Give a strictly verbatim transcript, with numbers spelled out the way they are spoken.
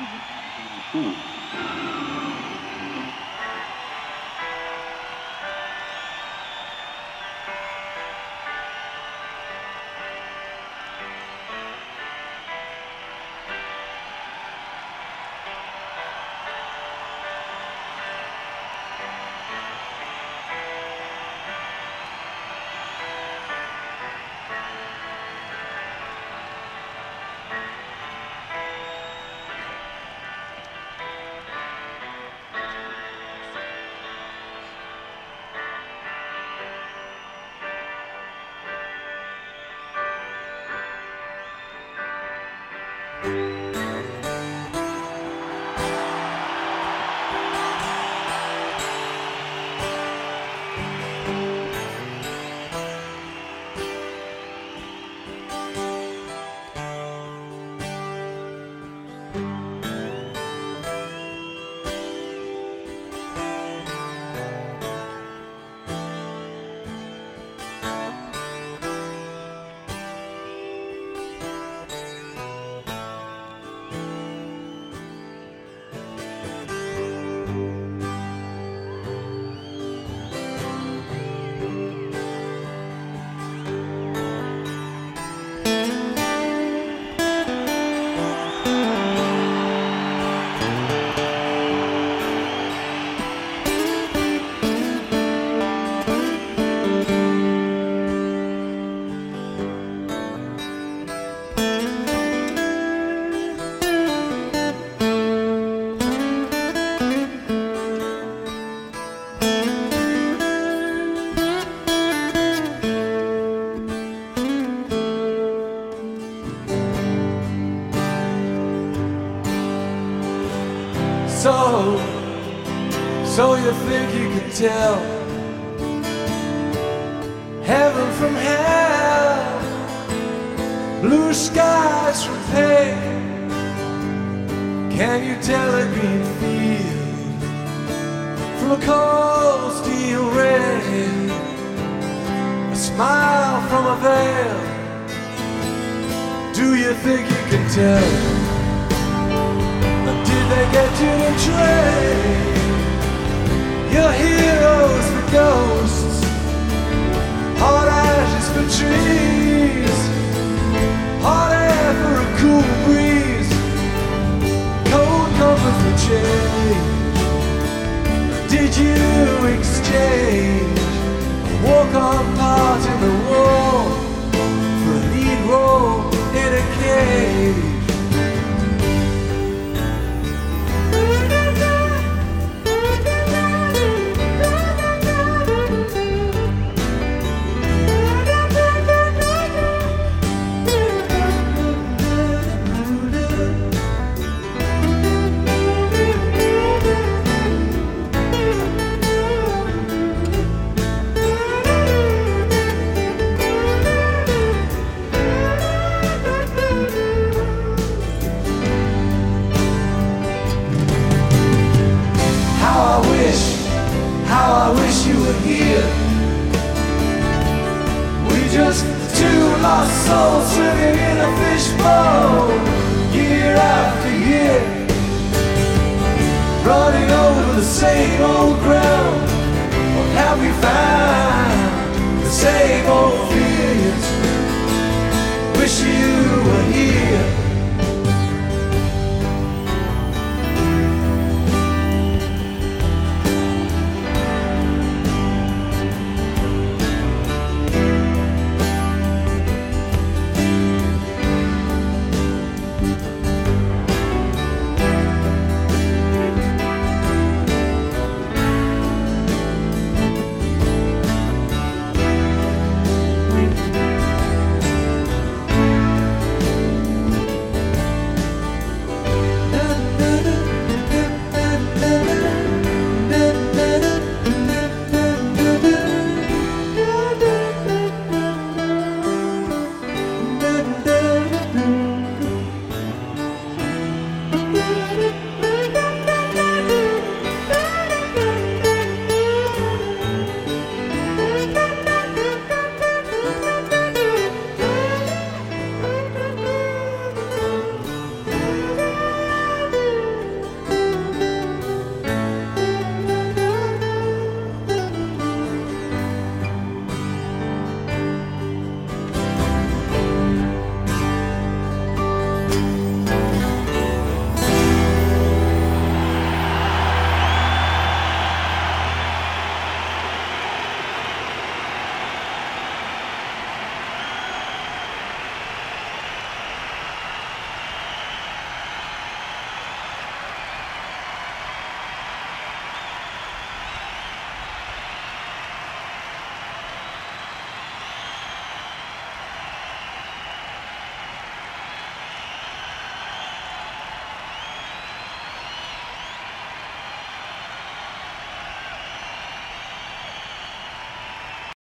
So, so you think you can tell heaven from hell, blue skies from pain? Can you tell a green field from a cold steel rain? A smile from a veil. Do you think you can tell? Did they get you to trade your heroes for ghosts, hot ashes for trees, hot air for a cool breeze, cold comfort for change? Did you exchange a walk-on part in the war for a lead role in a cage? How I wish you were here. We just two lost souls swimming in a fishbowl, year after year, running over the same old ground. Or have we found the same old fears? Wish you were here.